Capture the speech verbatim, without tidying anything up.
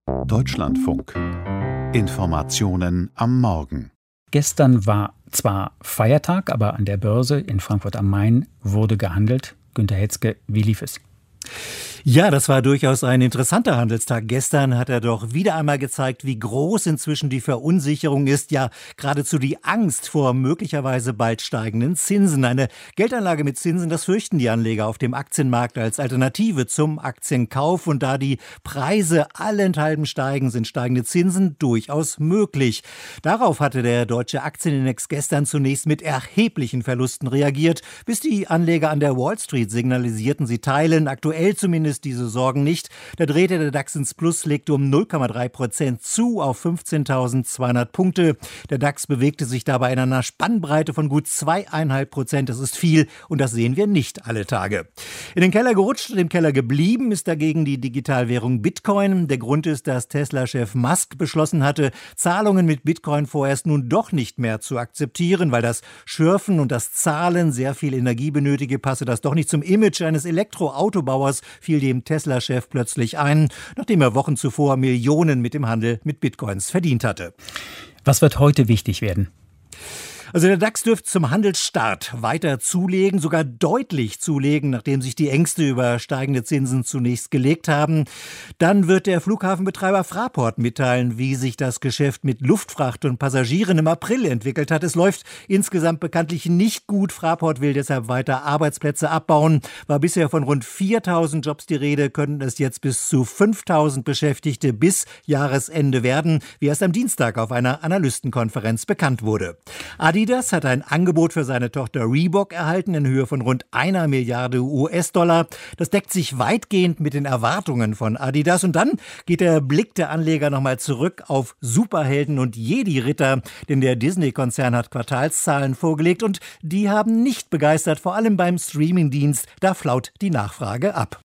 Deutschlandfunk. Informationen am Morgen. Gestern war zwar Feiertag, aber an der Börse in Frankfurt am Main wurde gehandelt. Günter Hetzke, wie lief es? Ja, das war durchaus ein interessanter Handelstag. Gestern hat er doch wieder einmal gezeigt, wie groß inzwischen die Verunsicherung ist, ja geradezu die Angst vor möglicherweise bald steigenden Zinsen. Eine Geldanlage mit Zinsen, das fürchten die Anleger auf dem Aktienmarkt als Alternative zum Aktienkauf. Und da die Preise allenthalben steigen, sind steigende Zinsen durchaus möglich. Darauf hatte der deutsche Aktienindex gestern zunächst mit erheblichen Verlusten reagiert, bis die Anleger an der Wall Street signalisierten, sie teilen aktuell zumindest diese Sorgen nicht. Da drehte der DAX ins Plus, legte um null Komma drei Prozent zu auf fünfzehntausendzweihundert Punkte. Der DAX bewegte sich dabei in einer Spannbreite von gut zwei Komma fünf Prozent. Das ist viel und das sehen wir nicht alle Tage. In den Keller gerutscht und im Keller geblieben ist dagegen die Digitalwährung Bitcoin. Der Grund ist, dass Tesla-Chef Musk beschlossen hatte, Zahlungen mit Bitcoin vorerst nun doch nicht mehr zu akzeptieren, weil das Schürfen und das Zahlen sehr viel Energie benötige, passe das doch nicht zum Image eines Elektroautobauers, fiel dem Tesla-Chef plötzlich ein, nachdem er Wochen zuvor Millionen mit dem Handel mit Bitcoins verdient hatte. Was wird heute wichtig werden? Also der DAX dürfte zum Handelsstart weiter zulegen, sogar deutlich zulegen, nachdem sich die Ängste über steigende Zinsen zunächst gelegt haben. Dann wird der Flughafenbetreiber Fraport mitteilen, wie sich das Geschäft mit Luftfracht und Passagieren im April entwickelt hat. Es läuft insgesamt bekanntlich nicht gut. Fraport will deshalb weiter Arbeitsplätze abbauen. War bisher von rund viertausend Jobs die Rede, könnten es jetzt bis zu fünftausend Beschäftigte bis Jahresende werden, wie erst am Dienstag auf einer Analystenkonferenz bekannt wurde. Adidas hat ein Angebot für seine Tochter Reebok erhalten in Höhe von rund einer Milliarde U S-Dollar. Das deckt sich weitgehend mit den Erwartungen von Adidas. Und dann geht der Blick der Anleger nochmal zurück auf Superhelden und Jedi-Ritter, denn der Disney-Konzern hat Quartalszahlen vorgelegt und die haben nicht begeistert, vor allem beim Streamingdienst. Da flaut die Nachfrage ab.